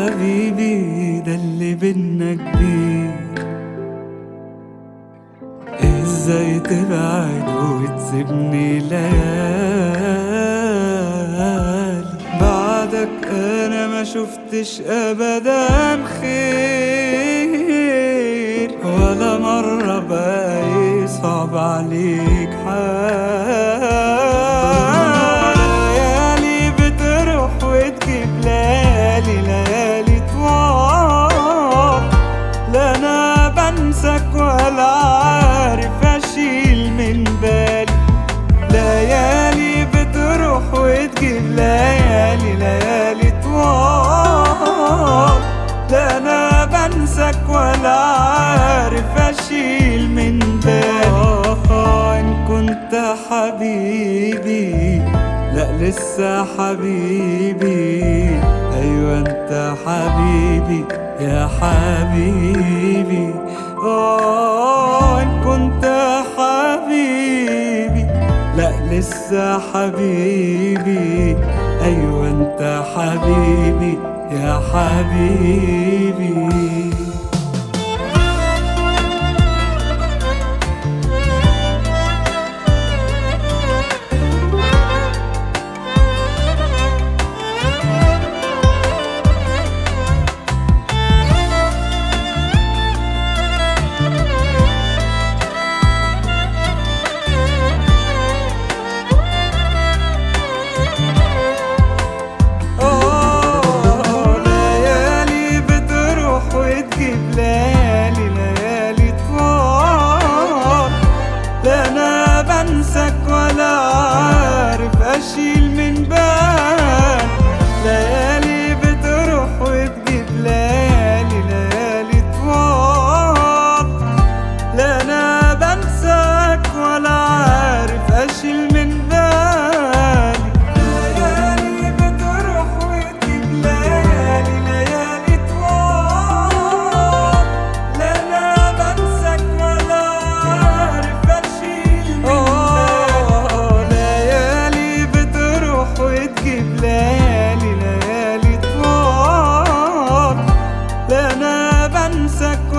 حبيبي ده اللي بينا كبير، ازاي تبعد وتسيبني ليالي بعدك؟ انا ما شفتش ابدا خير، ولا مرة بقى يصعب عليك حال. ليالي بتروح وتجيب ليالي، ليالي طوال، لا انا بنساك ولا عارف اشيل من بالي. ليالي بتروح وتجيب ليالي، ليالي طوال، لا انا بنساك ولا عارف اشيل من بالي. ان كنت حبيبي لا لسه حبيبي، ايوه انت حبيبي يا حبيبي. ان كنت حبيبي لا لسه حبيبي، ايوه انت حبيبي يا حبيبي. ليالي ليالي طوال، لا انا بنساك ولا عارف اشيل من بال. ليالي بتروح وتجيب ليالي، ليالي طوال، لا انا بنساك ولا عارف اشيل من بالي. ليالي بتروح وتجيب ليالي، ليالي طوال، ليالي ليالي طوال، لا انا بنساك